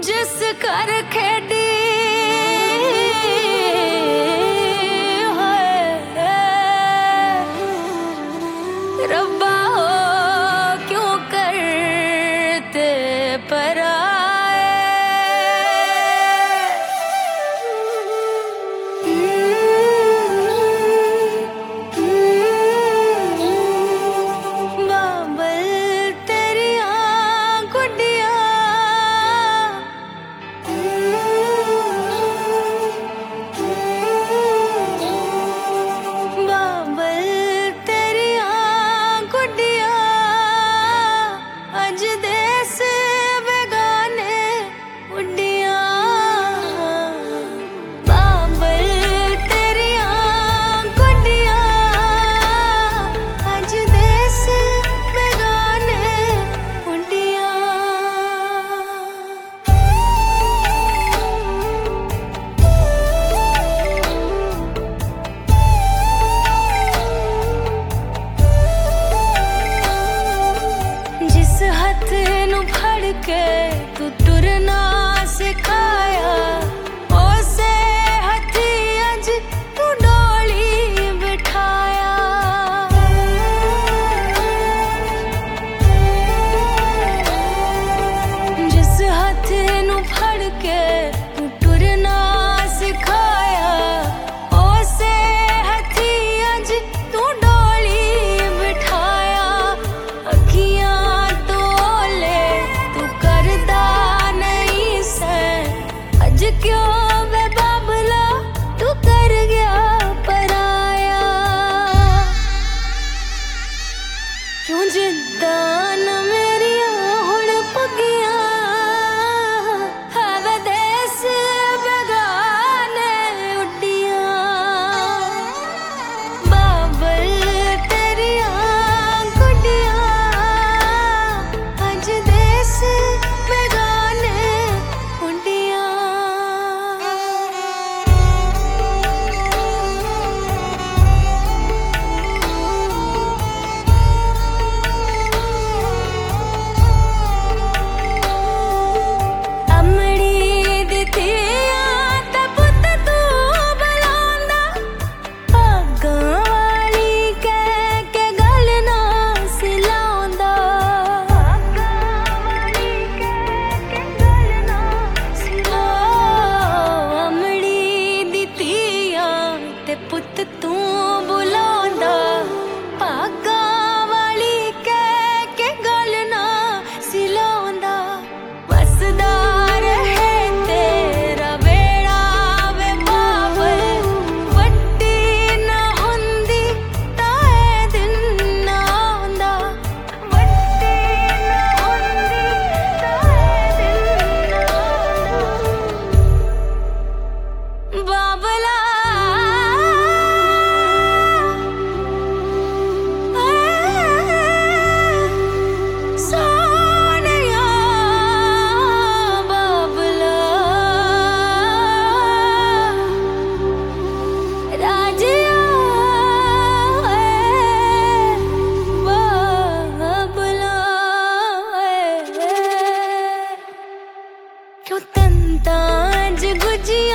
जिस घर खेडी रब्बा हो क्यों करते पराए। बाबल तेरिया गुडिया बाबल तेरिया गुडिया अज देस बेगाने उडिया। बाबल तेरिया गुडिया अज देस बेगाने उडिया। जिस हथ नू फड़ के तू टुरना सिखाया उसे हथी अज तू डोली बिठाया। जिस हथ नू फड़ के तू टुरना सिखाया उसे हथी अज तू डोली बिठाया। अखियां तो ले तू करदा नहीं से अज क्यों वे बाबला तू कर गया पराया। क्यों जिद्दां न मेरियां हुण पुगियां है वे देस बेगाने उड्डियां। बाबल तेरिया गुडिया अज देस बेगाने उड्डियां। अमड़ी दित्तियां ते पुत्त तू बुलांदा भागां वाली कह के गल ना सिलांदा। भागां वाली कह के गल ना सिलांदा। अमड़ी दित्तियां ते पुत्त तू बुलांदा भागां वाली कह के गल ना सिलांदा। वसदा रहे तेरा बेड़ा वे बाबल वड्डी ना हुंदी ताए दिन ना आंदा। वड्डी ना हुंदी ताए दिन ना आंदा। बाबला सोनिया बाबला राजिया बाबला। क्यों तंताज गुजिया